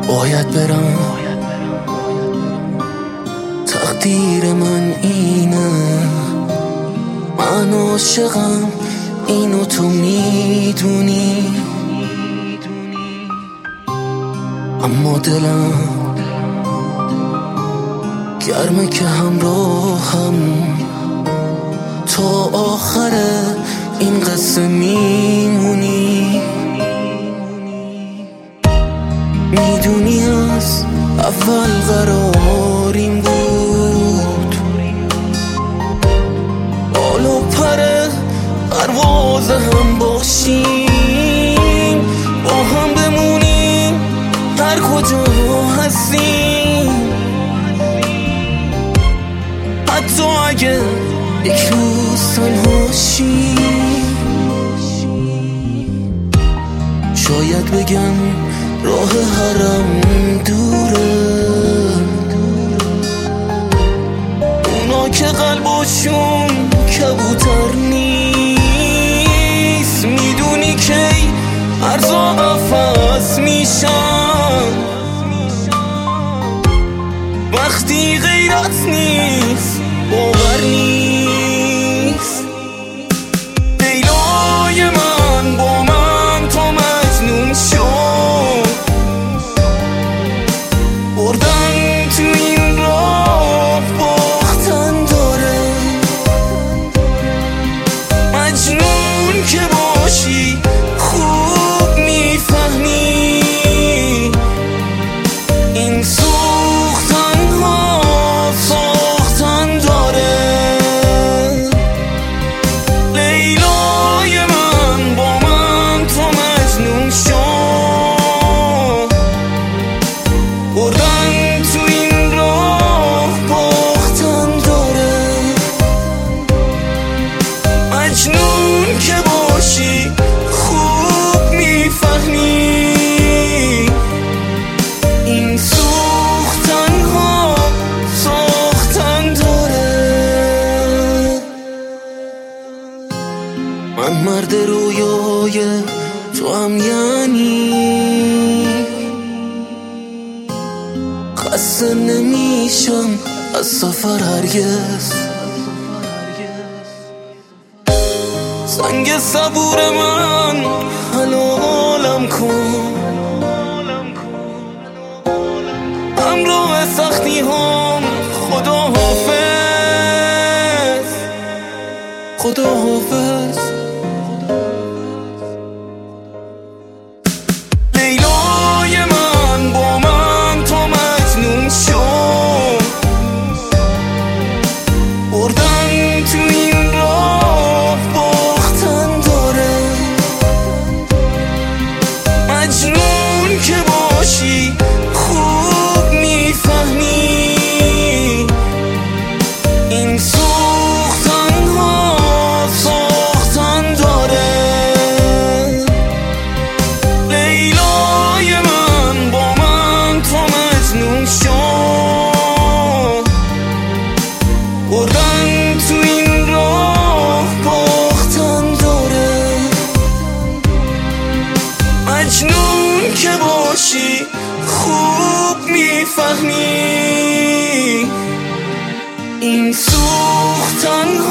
باید برم، تقدیر من اینه، من عاشقم، اینو تو میدونی، اما دلم گرمه که همراهم تا آخر این قصه میمونی. میدونی از اول قراریم بود بالا پر پرواز هم باشیم، با هم بمونیم هر کجا هستیم، حتی اگه یک روز تنها شیم. شاید بگم راه حرم دوره، اونا که قلباشون کبوتر نیست، میدونی کی ارزا قفص میشن وقتی غیرت نیست، باور نیست. لیلای من با من تو مجنون شد، بردن تو این راه باختن داره، مجنون که باشی خوب میفهمی این سوختن ها ساختن داره. لیلای من با من تو مجنون شد، بردن تو این راه باختن داره، مجنون که باشی خوب میفهمی این سوختن ها ساختن داره. من مرد رویای تو هم، یعنی خسته نمیشم از سفر هرگز، سنگ صبور من حلالم کن، همراه سختی هم خدا حافظ، خدا حافظ. لیلای من با من تو مجنون شد، بردن تو این راه باختن داره، مجنون که باشی خوب میفهمی این سوختن ها ساختن داره. لیلای من با من تو مجنون شد، بردن تو این راه باختن داره، مجنون که باشی خوب میفهمی این سوختن